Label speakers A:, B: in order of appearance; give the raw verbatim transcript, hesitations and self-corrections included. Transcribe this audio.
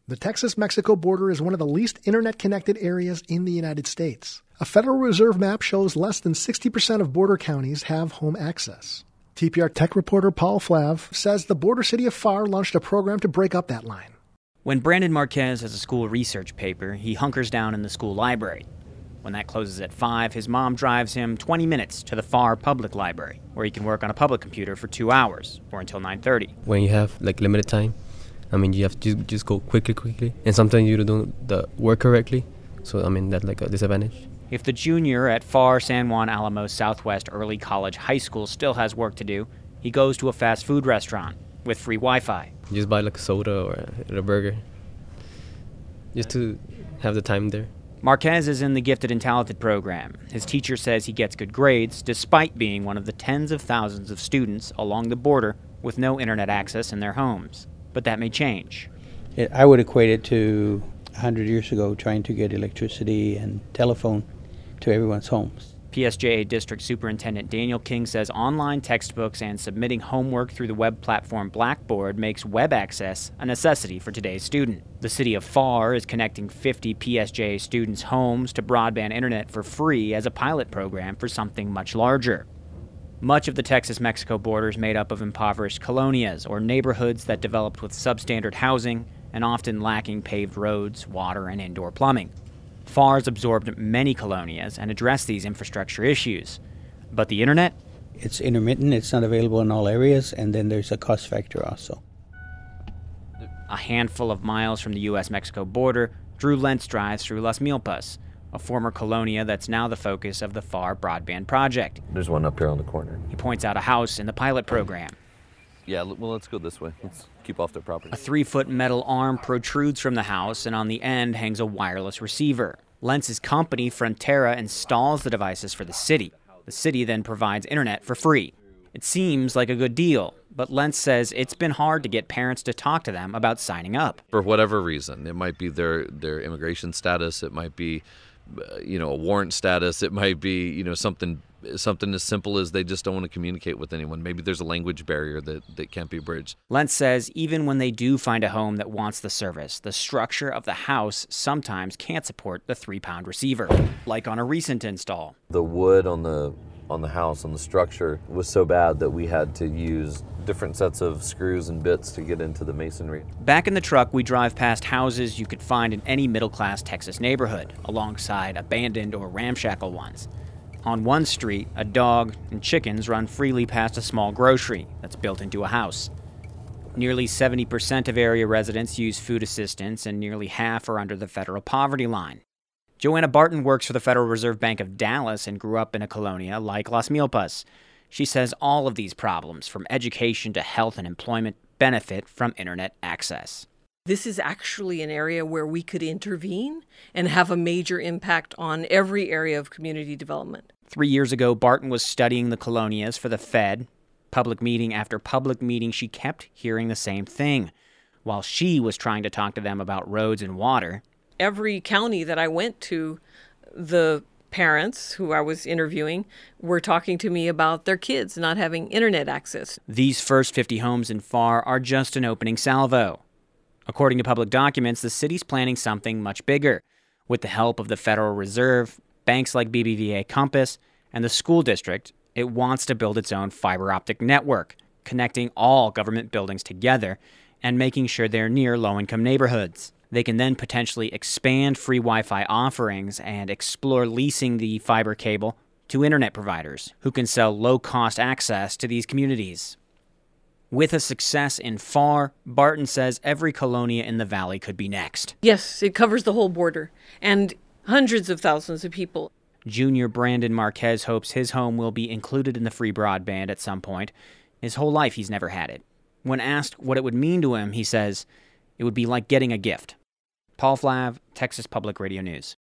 A: The Texas-Mexico border is one of the least internet-connected areas in the United States. A Federal Reserve map shows less than sixty percent of border counties have home access. T P R tech reporter Paul Flav says the border city of Pharr launched a program to break up that line.
B: When Brandon Marquez has a school research paper, he hunkers down in the school library. When that closes at five, his mom drives him twenty minutes to the Pharr Public Library, where he can work on a public computer for two hours, or until nine thirty.
C: When you have like limited time, I mean, you have to just, just go quickly, quickly. And sometimes you don't do the work correctly. So, I mean, that's like a disadvantage.
B: If the junior at Pharr San Juan Alamos Southwest Early College High School still has work to do, he goes to a fast food restaurant with free Wi-Fi.
C: You just buy like a soda or a, a burger, just to have the time there.
B: Marquez is in the Gifted and Talented program. His teacher says he gets good grades despite being one of the tens of thousands of students along the border with no internet access in their homes. But that may change.
D: It, I would equate it to one hundred years ago trying to get electricity and telephone to everyone's homes.
B: P S J A District Superintendent Daniel King says online textbooks and submitting homework through the web platform Blackboard makes web access a necessity for today's student. The city of Pharr is connecting fifty P S J A students' homes to broadband internet for free as a pilot program for something much larger. Much of the Texas-Mexico border is made up of impoverished colonias, or neighborhoods that developed with substandard housing and often lacking paved roads, water, and indoor plumbing. Pharr's absorbed many colonias and addressed these infrastructure issues. But the internet?
D: It's intermittent, it's not available in all areas, and then there's a cost factor also.
B: A handful of miles from the U S Mexico border, Drew Lentz drives through Las Milpas, a former colonia that's now the focus of the Pharr Broadband Project.
E: There's one up here on the corner.
B: He points out a house in the pilot program.
E: Yeah, well, let's go this way. Let's keep off their property.
B: A three-foot metal arm protrudes from the house, and on the end hangs a wireless receiver. Lentz's company, Frontera, installs the devices for the city. The city then provides internet for free. It seems like a good deal, but Lentz says it's been hard to get parents to talk to them about signing up.
E: For whatever reason. It might be their, their immigration status. It might be, uh, you know, a warrant status. It might be, you know, something something as simple as they just don't want to communicate with anyone. Maybe there's a language barrier that, that can't be bridged.
B: Lentz says even when they do find a home that wants the service, the structure of the house sometimes can't support the three-pound receiver, like on a recent install.
E: The wood on the on the house, on the structure, was so bad that we had to use different sets of screws and bits to get into the masonry.
B: Back in the truck, we drive past houses you could find in any middle-class Texas neighborhood, alongside abandoned or ramshackle ones. On one street, a dog and chickens run freely past a small grocery that's built into a house. Nearly seventy percent of area residents use food assistance, and nearly half are under the federal poverty line. Joanna Barton works for the Federal Reserve Bank of Dallas and grew up in a colonia like Las Milpas. She says all of these problems, from education to health and employment, benefit from internet access.
F: This is actually an area where we could intervene and have a major impact on every area of community development.
B: Three years ago, Barton was studying the colonias for the Fed. Public meeting after public meeting, she kept hearing the same thing. While she was trying to talk to them about roads and water,
F: every county that I went to, the parents who I was interviewing were talking to me about their kids not having internet access.
B: These first fifty homes in Pharr are just an opening salvo. According to public documents, the city's planning something much bigger. With the help of the Federal Reserve, banks like B B V A Compass, and the school district, it wants to build its own fiber optic network, connecting all government buildings together and making sure they're near low-income neighborhoods. They can then potentially expand free Wi-Fi offerings and explore leasing the fiber cable to internet providers who can sell low-cost access to these communities. With a success in Pharr, Barton says every colonia in the valley could be next.
F: Yes, it covers the whole border and hundreds of thousands of people.
B: Junior Brandon Marquez hopes his home will be included in the free broadband at some point. His whole life he's never had it. When asked what it would mean to him, he says, it would be like getting a gift. Paul Flav, Texas Public Radio News.